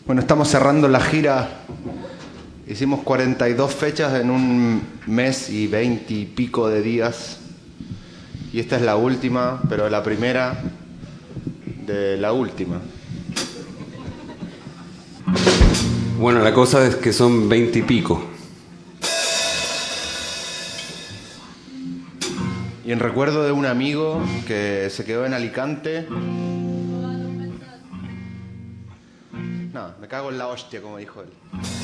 Bueno, estamos cerrando la gira. Hicimos 42 fechas en un mes y 20 y pico de días. Y esta es la última, pero la primera de la última. Bueno, la cosa es que son 20 y pico. Y en recuerdo de un amigo que se quedó en Alicante. No, me cago en la hostia, como dijo él.